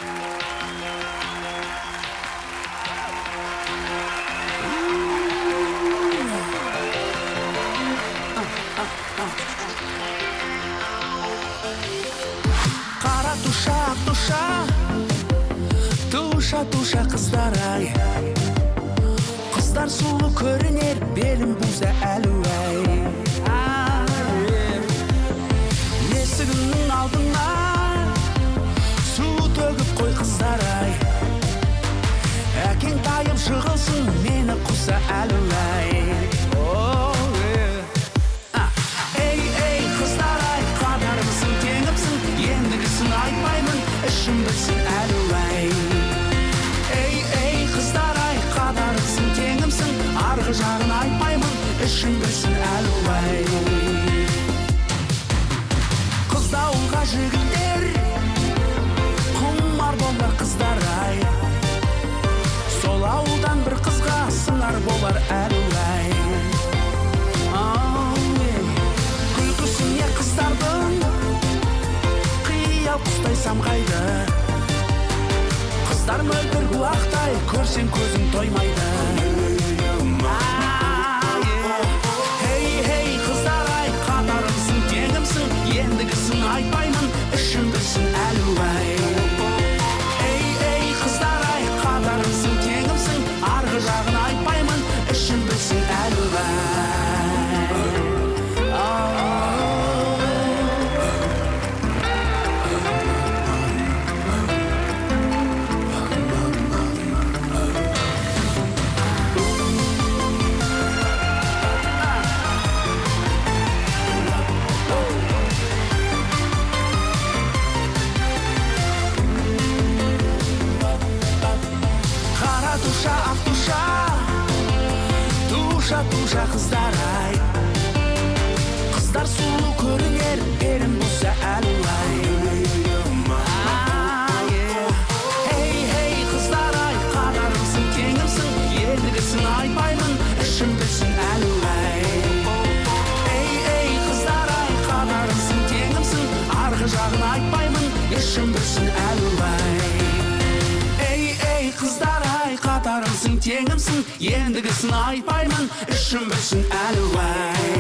Қара туша қыздар ай, қыздар сұлу көрінер, белім бұза әлуай. Есігінің алдына су төгіп қой қыздар ай, әкең тайып жығылсын, мені құса әлуай. Ей қыздар ай, қадарымсың, теңімсің, ендігісін айтпаймын, ішім білсін әлуай. Ей қыздар ай, қадарымсың, теңімсің, арғы жағын айтпаймын, ішім білсін әлуай. Қыздауылға жігіттер құмар болар қыздар ай, сол ауылдан бір қызға сыңар болар әлуай. Күлкісіне қыздардың қиял құстай самғайды, қыздар мөлдір бұлақтай, көрсең көзің тоймайды. Ей қыздар ай, қатарымсың, теңімсің, ендігісін айтпаймын, ішім білсін әлуай. Ей қыздар ай, қатарымсың, теңімсің, арғы жағын айтпаймын, ішім білсін әлуай. Туша қыздар ай, қыздар сұлу көрінер, белім бұза әлуай. Ей қыздар ай, қадарымсың, теңімсің, ендігісін айтпаймын, ішім білсін әлуай. Ей қыздар ай, қадарымсың, теңімсің, арғы жағын айтпаймын, ішім білсін әлуай. Ей қыздар ай, қатарымсың, теңімсің, ендігісін айтпаймын, ішім білсін әлуай.